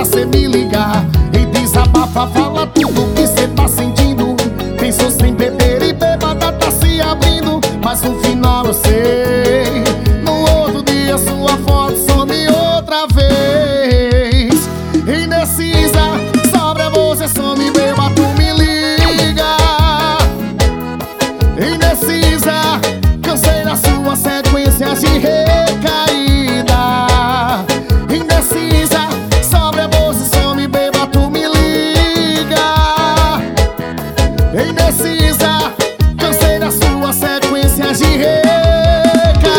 cê me ligar e desabafa, fala tudo que cê tá sentindo. Pensou sem beber e bêbada tá se abrindo, mas no final eu sei, no outro dia sua foto some outra vez. Indecisa, sobra você, some bêbada, tu me liga. Indecisa, cansei da sua sequência de recaída. Indecisa, sobra você, some bêbada, tu me liga. Indecisa, cansei da sua sequência de recaída.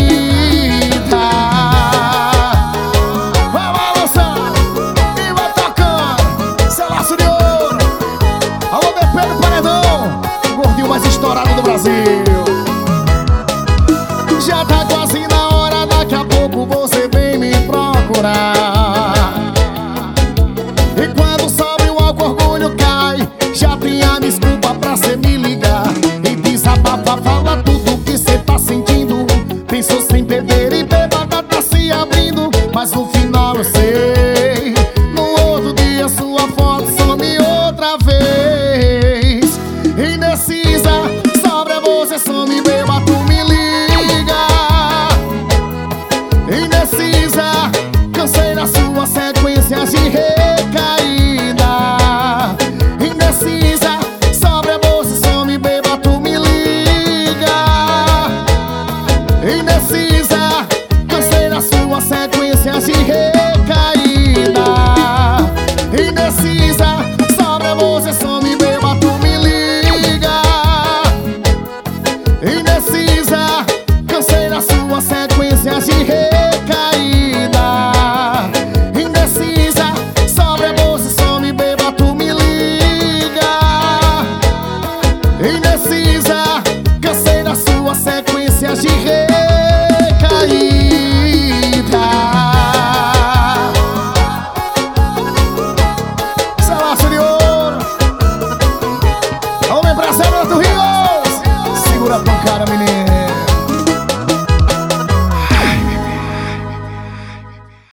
Vai balançando e vai tocando, seu laço de ouro. Alô, meu Pedro Paredão, o gordinho mais estourado do Brasil. Já tá quase na hora, daqui a pouco você vem me procurar. E quando sobe o álcool, orgulho cai, já tem a desculpa pra cê me ligar e desabafa, fala tudo que cê tá sentindo. Pensou sem beber e bêbada tá se abrindo, mas no final eu sei, no outro dia sua foto some outra vez. Indecisa, sobra você, some bêbada, tu me liga. Indecisa, cansei da sua sequência de recaída. Indecisa, sobra você, some bêbada, tu me liga. Indecisa, cansei da sua sequência